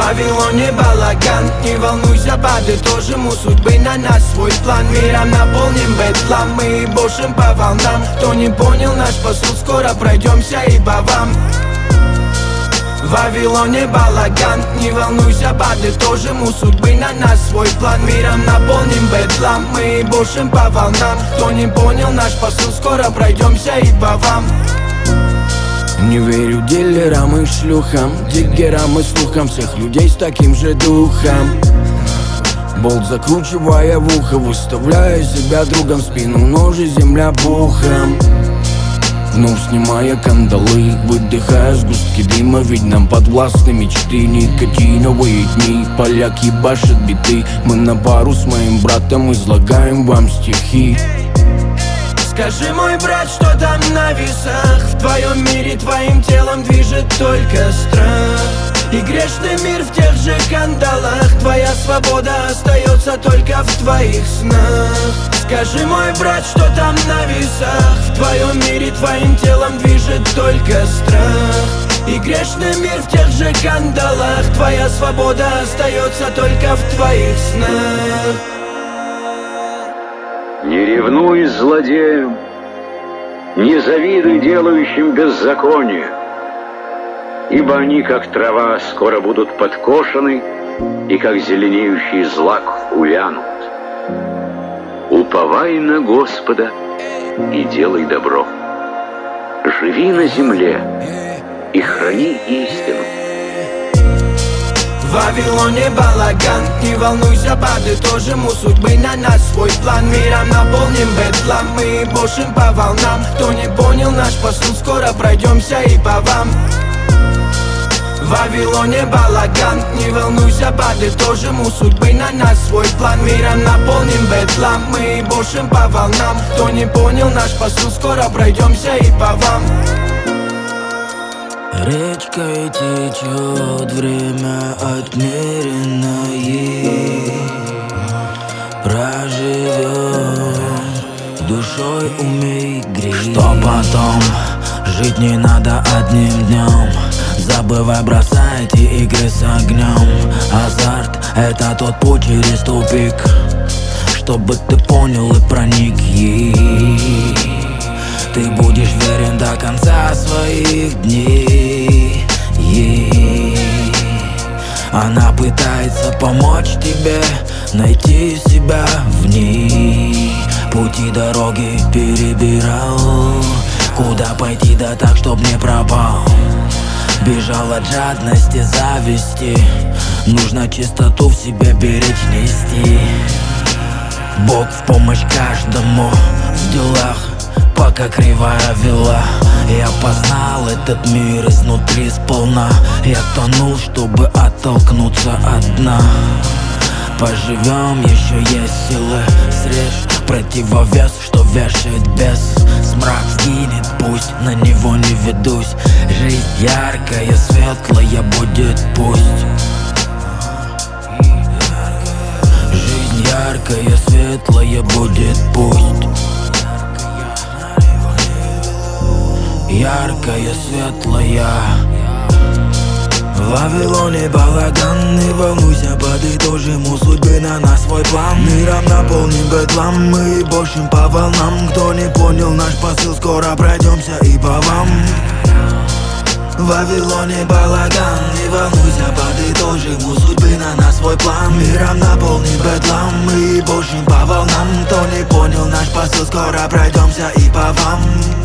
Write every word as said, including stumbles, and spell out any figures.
Вавилоне балаган, не волнуйся, подытожим у судьбы на нас свой план. Миром наполним бедлам, мы бошим по волнам. Кто не понял наш посыл, скоро пройдемся и по вам. В Вавилоне балаган, не волнуйся, подытожим у судьбы на нас свой план. Миром наполним бедлам, мы бошим по волнам. Кто не понял наш посыл, скоро пройдемся и по вам. Не верю дилерам и шлюхам, диггерам и слухам всех людей с таким же духом. Болт закручивая в ухо, выставляя себя другом в спину, ножи земля пухом. Вновь снимая кандалы, выдыхая сгустки дыма, ведь нам подвластны мечты. Никотиновые дни, поляки башат биты. Мы на пару с моим братом излагаем вам стихи. Скажи, мой брат, что там на весах? В твоем мире твоим телом движет только страх. И грешный мир в тех же кандалах. Твоя свобода остается только в твоих снах. Скажи, мой брат, что там на весах? В твоем мире твоим телом движет только страх. И грешный мир в тех же кандалах. Твоя свобода остается только в твоих снах. Не ревнуй злодеям, не завидуй делающим беззаконие, ибо они, как трава, скоро будут подкошены, и как зеленеющий злак увянут. Уповай на Господа и делай добро. Живи на земле и храни истину. В Вавилоне балаган, не волнуйся, подытожим у судьбы на нас свой план. Миром наполним бедлам, мы бошим по волнам. Кто не понял наш посыл, скоро пройдемся и по вам. В Вавилоне балаган, не волнуйся, подытожим у судьбы на нас свой план. Миром наполним бедлам, мы бошим по волнам. Кто не понял наш посыл, скоро пройдемся и по вам. Речкой течет время отмеренное, проживем, душой умей греть. Что потом? Жить не надо одним днем. Забывай, бросай эти игры с огнем. Азарт — это тот путь через тупик, чтобы ты понял и проник. Ты будешь верен до конца своих дней. Она пытается помочь тебе найти себя в ней. Пути дороги перебирал, куда пойти да так, чтоб не пропал. Бежал от жадности, зависти. Нужно чистоту в себе беречь, нести. Бог в помощь каждому в делах, пока кривая вела. Я познал этот мир изнутри сполна. Я тонул, чтобы оттолкнуться от дна. Поживем, еще есть силы. Срежь противовес, что вешает бес. Смрак сгинет, пусть на него не ведусь. Жизнь яркая, светлая будет пусть. Жизнь яркая, светлая будет пусть. Яркая, светлая. В Вавилоне балаган, не волнуйся, подытожим у судьбы на нас свой план. Миром наполним бедлам, мы бошим по волнам. Кто не понял наш посыл, скоро пройдемся и по вам. В Вавилоне балаган, не волнуйся, подытожим у судьбы на нас свой план. Миром наполним бедлам, мы бошим по волнам. Кто не понял наш посыл, скоро пройдемся и по вам.